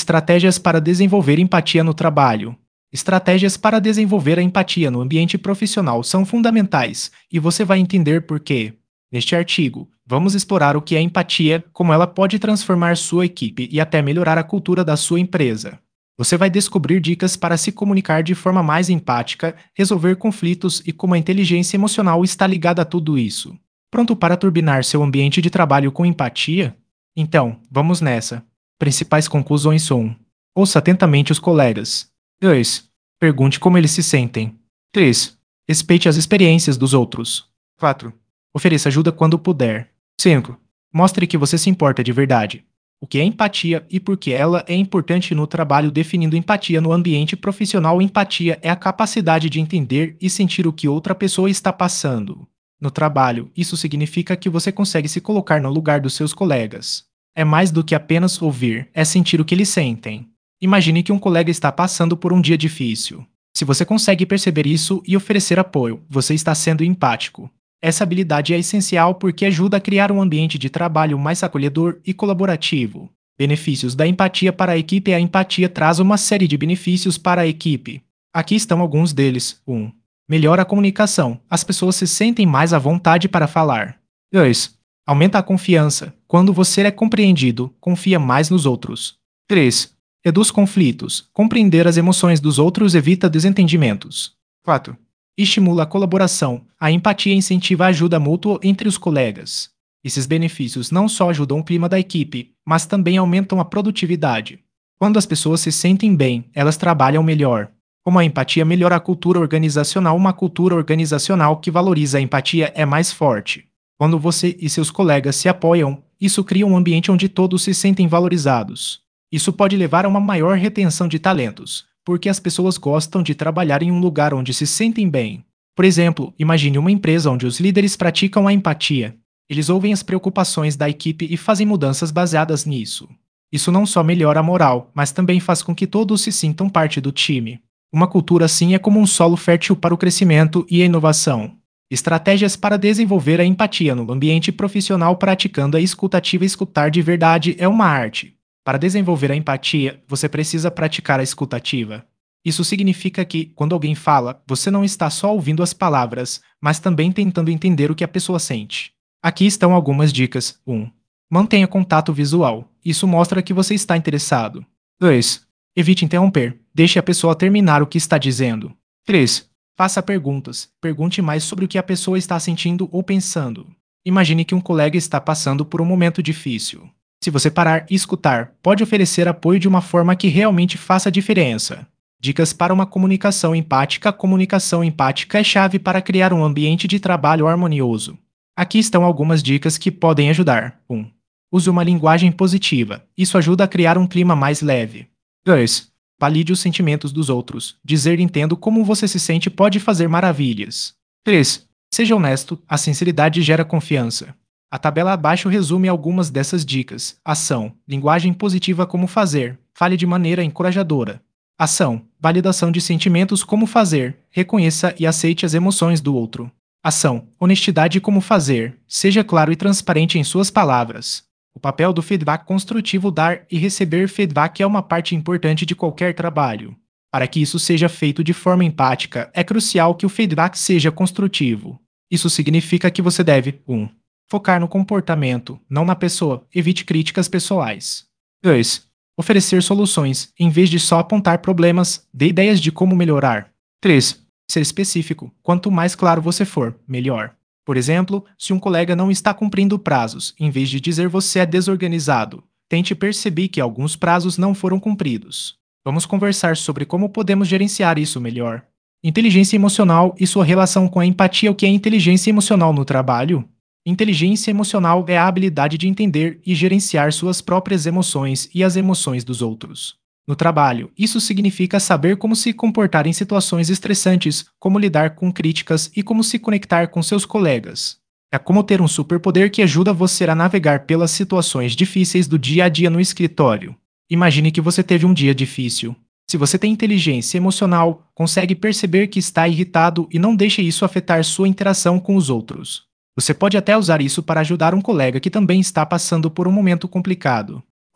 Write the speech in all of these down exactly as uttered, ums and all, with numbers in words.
Estratégias para desenvolver empatia no trabalho. Estratégias para desenvolver a empatia no ambiente profissional são fundamentais, e você vai entender por quê. Neste artigo, vamos explorar o que é empatia, como ela pode transformar sua equipe e até melhorar a cultura da sua empresa. Você vai descobrir dicas para se comunicar de forma mais empática, resolver conflitos e como a inteligência emocional está ligada a tudo isso. Pronto para turbinar seu ambiente de trabalho com empatia? Então, vamos nessa. Principais conclusões são: ouça atentamente os colegas. dois. Pergunte como eles se sentem. três. Respeite as experiências dos outros. quatro. Ofereça ajuda quando puder. cinco. Mostre que você se importa de verdade. O que é empatia e por que ela é importante no trabalho. Definindo empatia no ambiente profissional. Empatia é a capacidade de entender e sentir o que outra pessoa está passando. No trabalho, isso significa que você consegue se colocar no lugar dos seus colegas. É mais do que apenas ouvir, é sentir o que eles sentem. Imagine que um colega está passando por um dia difícil. Se você consegue perceber isso e oferecer apoio, você está sendo empático. Essa habilidade é essencial porque ajuda a criar um ambiente de trabalho mais acolhedor e colaborativo. Benefícios da empatia para a equipe. A empatia traz uma série de benefícios para a equipe. Aqui estão alguns deles. um. Melhora a comunicação. As pessoas se sentem mais à vontade para falar. dois. Aumenta a confiança. Quando você é compreendido, confia mais nos outros. três. Reduz conflitos. Compreender as emoções dos outros evita desentendimentos. quatro. Estimula a colaboração. A empatia incentiva a ajuda mútua entre os colegas. Esses benefícios não só ajudam o clima da equipe, mas também aumentam a produtividade. Quando as pessoas se sentem bem, elas trabalham melhor. Como a empatia melhora a cultura organizacional. Uma cultura organizacional que valoriza a empatia é mais forte. Quando você e seus colegas se apoiam, isso cria um ambiente onde todos se sentem valorizados. Isso pode levar a uma maior retenção de talentos, porque as pessoas gostam de trabalhar em um lugar onde se sentem bem. Por exemplo, imagine uma empresa onde os líderes praticam a empatia. Eles ouvem as preocupações da equipe e fazem mudanças baseadas nisso. Isso não só melhora a moral, mas também faz com que todos se sintam parte do time. Uma cultura assim é como um solo fértil para o crescimento e a inovação. Estratégias para desenvolver a empatia no ambiente profissional. Praticando a escutativa. Escutar de verdade é uma arte. Para desenvolver a empatia, você precisa praticar a escutativa. Isso significa que, quando alguém fala, você não está só ouvindo as palavras, mas também tentando entender o que a pessoa sente. Aqui estão algumas dicas. um. Mantenha contato visual. Isso mostra que você está interessado. dois. Evite interromper. Deixe a pessoa terminar o que está dizendo. três. Faça perguntas. Pergunte mais sobre o que a pessoa está sentindo ou pensando. Imagine que um colega está passando por um momento difícil. Se você parar e escutar, pode oferecer apoio de uma forma que realmente faça diferença. Dicas para uma comunicação empática. A comunicação empática é chave para criar um ambiente de trabalho harmonioso. Aqui estão algumas dicas que podem ajudar. um. Use uma linguagem positiva. Isso ajuda a criar um clima mais leve. dois. Valide os sentimentos dos outros. Dizer "entendo como você se sente" pode fazer maravilhas. três. Seja honesto. A sinceridade gera confiança. A tabela abaixo resume algumas dessas dicas. Ação. Linguagem positiva. Como fazer. Fale de maneira encorajadora. Ação. Validação de sentimentos. Como fazer. Reconheça e aceite as emoções do outro. Ação. Honestidade. Como fazer. Seja claro e transparente em suas palavras. O papel do feedback construtivo. Dar e receber feedback é uma parte importante de qualquer trabalho. Para que isso seja feito de forma empática, é crucial que o feedback seja construtivo. Isso significa que você deve um. Focar no comportamento, não na pessoa. Evite críticas pessoais. dois. Oferecer soluções, em vez de só apontar problemas. Dê ideias de como melhorar. três. Ser específico. Quanto mais claro você for, melhor. Por exemplo, se um colega não está cumprindo prazos, em vez de dizer "você é desorganizado", tente perceber que alguns prazos não foram cumpridos. Vamos conversar sobre como podemos gerenciar isso melhor. Inteligência emocional e sua relação com a empatia. O que é inteligência emocional no trabalho? Inteligência emocional é a habilidade de entender e gerenciar suas próprias emoções e as emoções dos outros. No trabalho, isso significa saber como se comportar em situações estressantes, como lidar com críticas e como se conectar com seus colegas. É como ter um superpoder que ajuda você a navegar pelas situações difíceis do dia a dia no escritório. Imagine que você teve um dia difícil. Se você tem inteligência emocional, consegue perceber que está irritado e não deixa isso afetar sua interação com os outros. Você pode até usar isso para ajudar um colega que também está passando por um momento complicado.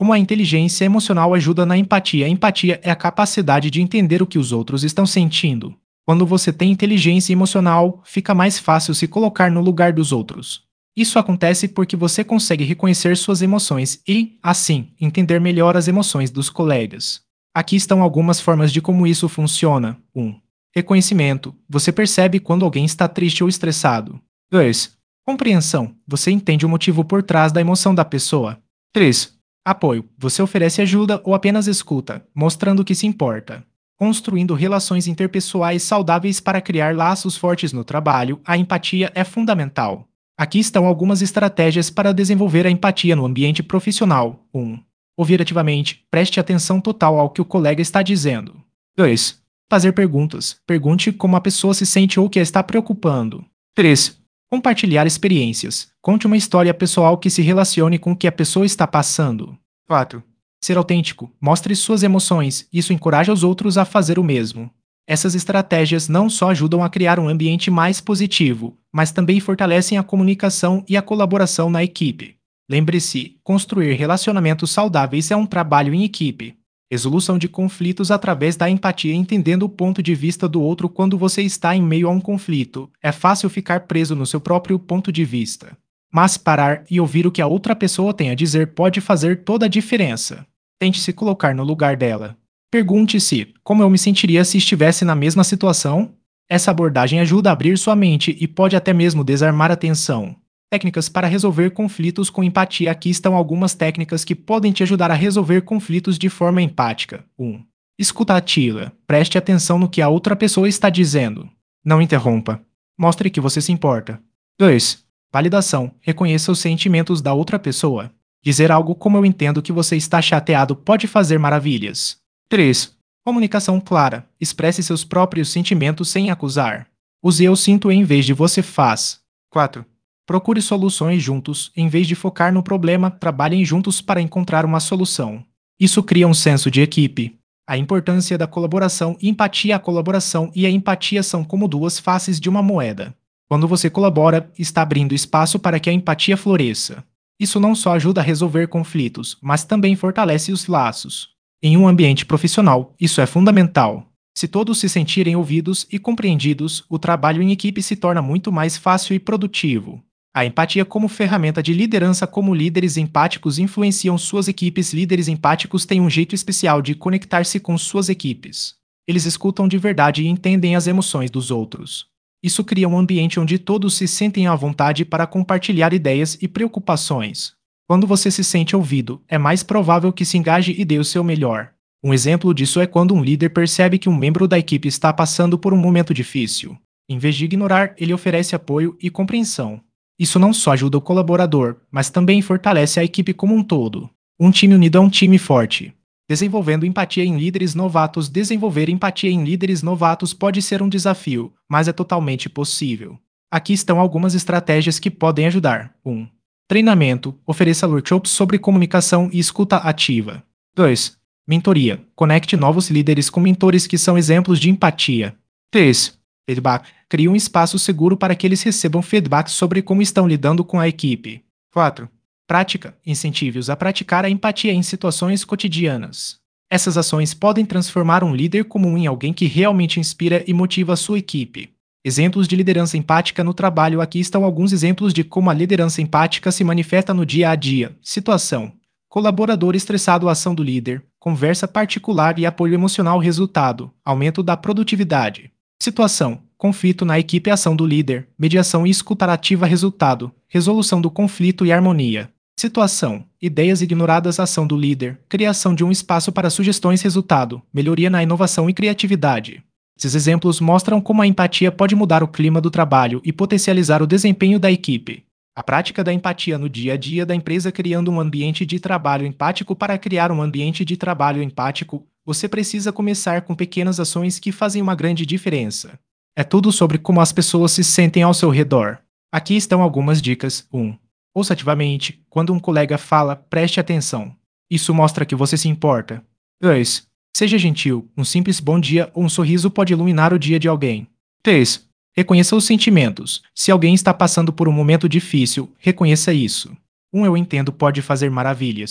Como a inteligência emocional ajuda na empatia? A empatia é a capacidade de entender o que os outros estão sentindo. Quando você tem inteligência emocional, fica mais fácil se colocar no lugar dos outros. Isso acontece porque você consegue reconhecer suas emoções e, assim, entender melhor as emoções dos colegas. Aqui estão algumas formas de como isso funciona. um. Reconhecimento. Você percebe quando alguém está triste ou estressado. dois. Compreensão. Você entende o motivo por trás da emoção da pessoa. três. Apoio. Você oferece ajuda ou apenas escuta, mostrando que se importa. Construindo relações interpessoais saudáveis para criar laços fortes no trabalho, a empatia é fundamental. Aqui estão algumas estratégias para desenvolver a empatia no ambiente profissional. um. Ouvir ativamente. Preste atenção total ao que o colega está dizendo. dois. Fazer perguntas. Pergunte como a pessoa se sente ou o que a está preocupando. três. Compartilhar experiências. Conte uma história pessoal que se relacione com o que a pessoa está passando. quatro. Ser autêntico. Mostre suas emoções. Isso encoraja os outros a fazer o mesmo. Essas estratégias não só ajudam a criar um ambiente mais positivo, mas também fortalecem a comunicação e a colaboração na equipe. Lembre-se, construir relacionamentos saudáveis é um trabalho em equipe. Resolução de conflitos através da empatia, entendendo o ponto de vista do outro quando você está em meio a um conflito. É fácil ficar preso no seu próprio ponto de vista. Mas parar e ouvir o que a outra pessoa tem a dizer pode fazer toda a diferença. Tente se colocar no lugar dela. Pergunte-se, como eu me sentiria se estivesse na mesma situação? Essa abordagem ajuda a abrir sua mente e pode até mesmo desarmar a tensão. Técnicas para resolver conflitos com empatia. Aqui estão algumas técnicas que podem te ajudar a resolver conflitos de forma empática. um. Escuta ativa. Preste atenção no que a outra pessoa está dizendo. Não interrompa. Mostre que você se importa. dois. Validação. Reconheça os sentimentos da outra pessoa. Dizer algo como eu entendo que você está chateado pode fazer maravilhas. três. Comunicação clara. Expresse seus próprios sentimentos sem acusar. Use eu sinto em vez de você faz. quatro. Procure soluções juntos. Em vez de focar no problema, trabalhem juntos para encontrar uma solução. Isso cria um senso de equipe. A importância da colaboração. Empatia. A colaboração e a empatia são como duas faces de uma moeda. Quando você colabora, está abrindo espaço para que a empatia floresça. Isso não só ajuda a resolver conflitos, mas também fortalece os laços. Em um ambiente profissional, isso é fundamental. Se todos se sentirem ouvidos e compreendidos, o trabalho em equipe se torna muito mais fácil e produtivo. A empatia como ferramenta de liderança. Como líderes empáticos influenciam suas equipes. Líderes empáticos têm um jeito especial de conectar-se com suas equipes. Eles escutam de verdade e entendem as emoções dos outros. Isso cria um ambiente onde todos se sentem à vontade para compartilhar ideias e preocupações. Quando você se sente ouvido, é mais provável que se engaje e dê o seu melhor. Um exemplo disso é quando um líder percebe que um membro da equipe está passando por um momento difícil. Em vez de ignorar, ele oferece apoio e compreensão. Isso não só ajuda o colaborador, mas também fortalece a equipe como um todo. Um time unido é um time forte. Desenvolvendo empatia em líderes novatos. Desenvolver empatia em líderes novatos pode ser um desafio, mas é totalmente possível. Aqui estão algumas estratégias que podem ajudar. um. Treinamento. Ofereça workshops sobre comunicação e escuta ativa. dois. Mentoria. Conecte novos líderes com mentores que são exemplos de empatia. três. Feedback. Crie um espaço seguro para que eles recebam feedback sobre como estão lidando com a equipe. quatro. Prática. Incentive-os a praticar a empatia em situações cotidianas. Essas ações podem transformar um líder comum em alguém que realmente inspira e motiva a sua equipe. Exemplos de liderança empática no trabalho. Aqui estão alguns exemplos de como a liderança empática se manifesta no dia a dia. Situação. Colaborador estressado. Ação do líder. Conversa particular e apoio emocional. Resultado. Aumento da produtividade. Situação. Conflito na equipe. Ação do líder. Mediação e escuta ativa. Resultado. Resolução do conflito e harmonia. Situação. Ideias ignoradas. Ação do líder. Criação de um espaço para sugestões. Resultado. Melhoria na inovação e criatividade. Esses exemplos mostram como a empatia pode mudar o clima do trabalho e potencializar o desempenho da equipe. A prática da empatia no dia a dia da empresa. Criando um ambiente de trabalho empático. Para criar um ambiente de trabalho empático, você precisa começar com pequenas ações que fazem uma grande diferença. É tudo sobre como as pessoas se sentem ao seu redor. Aqui estão algumas dicas. um. Ouça ativamente. Quando um colega fala, preste atenção. Isso mostra que você se importa. dois. Seja gentil. Um simples bom dia ou um sorriso pode iluminar o dia de alguém. três. Reconheça os sentimentos. Se alguém está passando por um momento difícil, reconheça isso. Um eu entendo pode fazer maravilhas.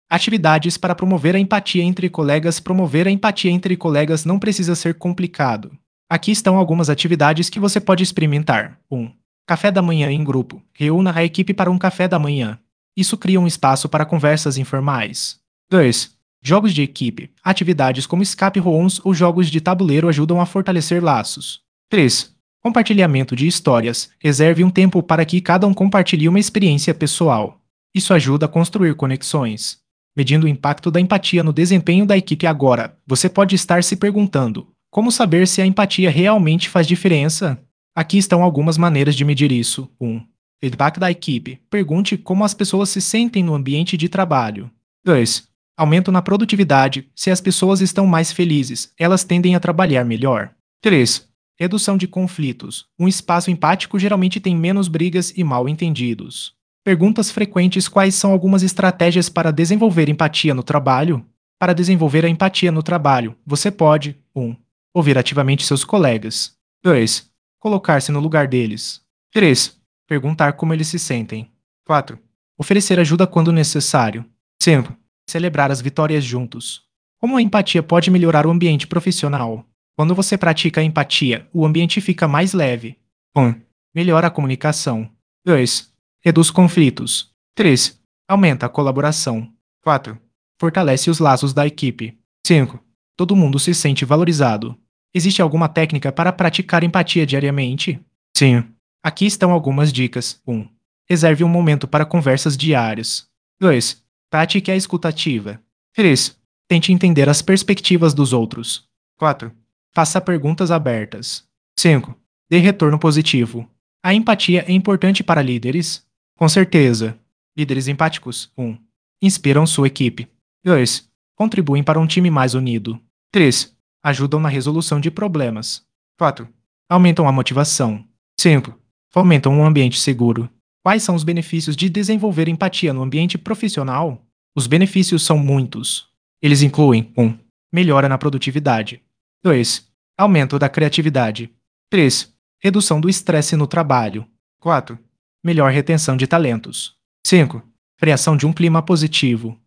Atividades para promover a empatia entre colegas. Promover a empatia entre colegas não precisa ser complicado. Aqui estão algumas atividades que você pode experimentar. um. Café da manhã em grupo. Reúna a equipe para um café da manhã. Isso cria um espaço para conversas informais. dois. Jogos de equipe. Atividades como escape rooms ou jogos de tabuleiro ajudam a fortalecer laços. três. Compartilhamento de histórias. Reserve um tempo para que cada um compartilhe uma experiência pessoal. Isso ajuda a construir conexões. Medindo o impacto da empatia no desempenho da equipe. Agora, você pode estar se perguntando: como saber se a empatia realmente faz diferença? Aqui estão algumas maneiras de medir isso. um. Feedback da equipe. Pergunte como as pessoas se sentem no ambiente de trabalho. dois. Aumento na produtividade. Se as pessoas estão mais felizes, elas tendem a trabalhar melhor. três. Redução de conflitos. Um espaço empático geralmente tem menos brigas e mal-entendidos. Perguntas frequentes: quais são algumas estratégias para desenvolver empatia no trabalho? Para desenvolver a empatia no trabalho, você pode: um. Ouvir ativamente seus colegas. dois. Colocar-se no lugar deles. três. Perguntar como eles se sentem. quatro. Oferecer ajuda quando necessário. cinco. Celebrar as vitórias juntos. Como a empatia pode melhorar o ambiente profissional? Quando você pratica a empatia, o ambiente fica mais leve. um. Melhora a comunicação. dois. Reduz conflitos. três. Aumenta a colaboração. quatro. Fortalece os laços da equipe. cinco. Todo mundo se sente valorizado. Existe alguma técnica para praticar empatia diariamente? Sim. Aqui estão algumas dicas. um. Reserve um momento para conversas diárias. dois. Pratique a escuta ativa. três. Tente entender as perspectivas dos outros. quatro. Faça perguntas abertas. cinco. Dê retorno positivo. A empatia é importante para líderes? Com certeza. Líderes empáticos. um. Inspiram sua equipe. dois. Contribuem para um time mais unido. três. Ajudam na resolução de problemas. quatro. Aumentam a motivação. cinco. Fomentam um ambiente seguro. Quais são os benefícios de desenvolver empatia no ambiente profissional? Os benefícios são muitos. Eles incluem: um. Melhora na produtividade. dois. Aumento da criatividade. três. Redução do estresse no trabalho. quatro. Melhor retenção de talentos. cinco. Criação de um clima positivo.